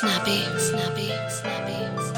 Snappy, snappy, snappy.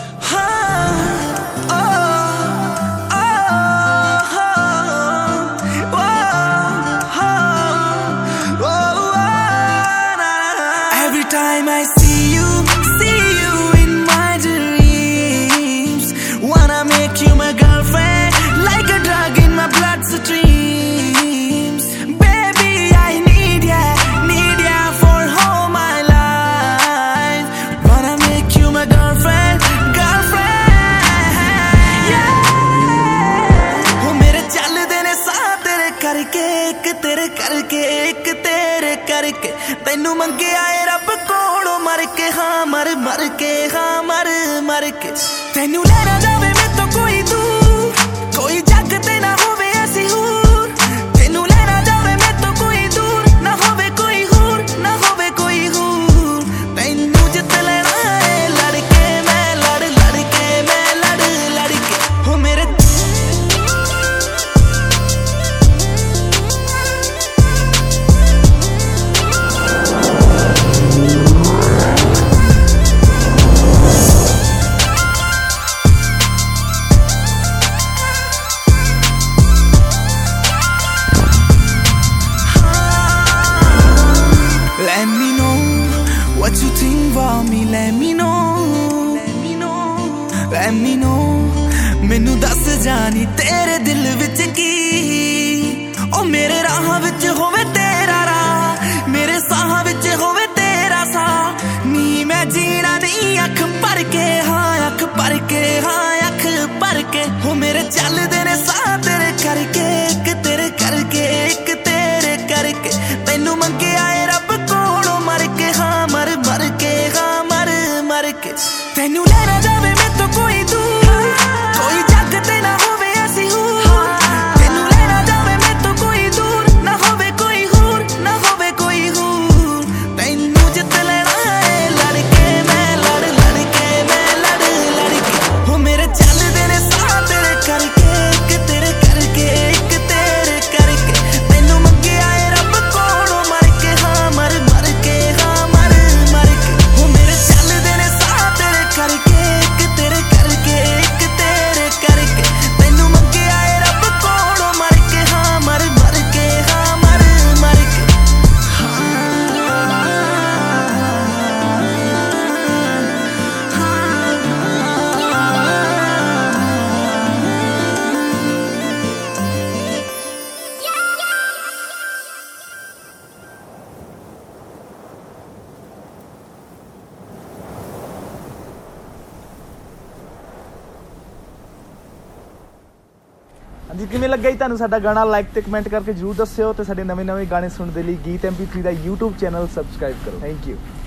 Every time I see you in my dreams. Wanna make you my girlfriend, like a drug in my bloodstreams. Baby, I need ya for all my life. Wanna make you my girlfriend, yeah. Oh, mere chalde ne saath tere karke, ek tere karke, ek tere karke. Tenu mangiya e rab ਕੋਲੋਂ ਮਰ ਕੇ ਹਾਂ ਮਰ ਕੇ ਹਾਂ ਮਰ ਕੇ ਤੈਨੂੰ ਲੈ ਨਾ ਜਾਵੇ ਮੈਥੋਂ ਕੋਈ ਦੂਰ ਕੋਈ ਜੱਗ ਤੇ ਨਾ ਹੋਵੇ ਐਸੀ ਹੂਰ ਤੈਨੂੰ ਲੈ ਨਾ ਜਾਵੇ ਮੈਥੋਂ ਕੋਈ ਦੂਰ ਨਾ ਹੋਵੇ ਕੋਈ ਹੂਰ ਨਾ ਹੋਵੇ ਕੋਈ ਹੂਰ ਤੈਨੂੰ ਜਿੱਤ ਲੈਣਾ ਏ ਲੜ ਕੇ ਮੈਂ ਲੜ ਕੇ ਮੈਂ ਲੜ ਕੇ ਹੋ ਮੇਰੇ Let me know what you think about me. Let me know. ਮੈਨੂੰ ਦੱਸ ਜਾਨੀ ਤੇਰੇ ਦਿਲ ਵਿੱਚ ਕੀ ਉਹ ਮੇਰੇ ਰਾਹਾਂ ਵਿੱਚ ਹੋਵੇ ਤੇਰਾ ਰਾਹ ਮੇਰੇ ਸਾਹਾਂ ਵਿੱਚ ਹੋਵੇ ਤੇਰਾ ਸਾਹ ਨੀ ਮੈਂ ਜੀਣਾ ਨਹੀਂ ਅੱਖ ਭਰ ਕੇ ਹਾਂ ਅੱਖ ਭਰ ਕੇ ਹਾਂ ਅੱਖ ਭਰ ਕੇ ਹੋ ਮੇਰੇ ਚੱਲਦੇ ਨੇ ਸਾਹ ਤੇਰੇ ਕਰਕੇ ਇੱਕ ਤੇਰੇ ਕਰਕੇ ਇੱਕ ਤੇਰੇ ਕਰਕੇ ਤੈਨੂੰ ਮੰਗਿਆ ਏ ਰੱਬ ਕੋਲੋਂ ਮਰ ਕੇ ਹਾਂ ਮਰ ਕੇ ਹਾਂ ਮਰ ਕੇ ਤੈਨੂੰ ਲੈ ਨਾ ਜਾਵੇ ਮੈਥੋਂ ਕੋਈ ਦੂਰ ਕੋਈ ਜੱਗ ਤੇ ਨਾ ਹੋਵੇ ਐਸੀ ਹੂਰ ਤੈਨੂੰ ਲੈ ਨਾ ਜਾਵੇ ਮੈਥੋਂ ਕੋਈ ਦੂਰ ਨਾ ਹੋਵੇ ਕੋਈ ਹੂਰ ਨਾ ਹੋਵੇ ਕੋਈ ਹੂਰ ਤੈਨੂੰ ਜਿੱਤ ਲੈਣਾ ਏ ਲੜ ਕੇ ਮੈਂ ਲੜ ਕੇ ਮੈਂ ਲੜ ਕੇ ਹੋ ਮੇਰੇ ਚੱਲਦੇ ਨੇ ਸਾਹ ਤੇਰੇ ਕਰਕੇ ਇੱਕ ਤੇਰੇ ਕਰਕੇ ਇੱਕ ਤੇਰੇ ਕਰਕੇ ਤੈਨੂੰ ਮੰਗਿਆ ਏ ਰੱਬ ਕੋਲੋਂ ਮਰ ਕੇ ਹਾਂ ਮਰ ਕੇ ਹਾਂ ਮਰ ਕੇ ਹੋ ਮੇਰੇ ਚੱਲਦੇ ਨੇ ਸਾਹ ਤੇਰੇ ਕਰਕੇ ਇੱਕ ਤੇਰੇ ਕਰਕੇ ਇੱਕ ਤੇਰੇ ਕਰਕੇ ਤੈਨੂੰ ਮੰਗਿਆ ਏ ਰੱਬ ਕੋਲੋਂ ਮਰ ਕੇ ਹਾਂ ਮਰ ਕੇ ਹਾਂ ਮਰ ਕੇ ਹਾਂਜੀ ਕਿਵੇਂ ਲੱਗਾ ਜੀ ਤੁਹਾਨੂੰ ਸਾਡਾ ਗਾਣਾ ਲਾਈਕ ਤੇ ਕਮੈਂਟ ਕਰਕੇ ਜਰੂਰ ਦੱਸਿਓ ਤੇ ਸਾਡੇ ਨਵੇਂ ਗਾਣੇ ਸੁਣਨ ਦੇ ਲਈ ਗੀਤ MP3 ਦਾ YouTube ਚੈਨਲ ਸਬਸਕ੍ਰਾਈਬ ਕਰੋ ਥੈਂਕ ਯੂ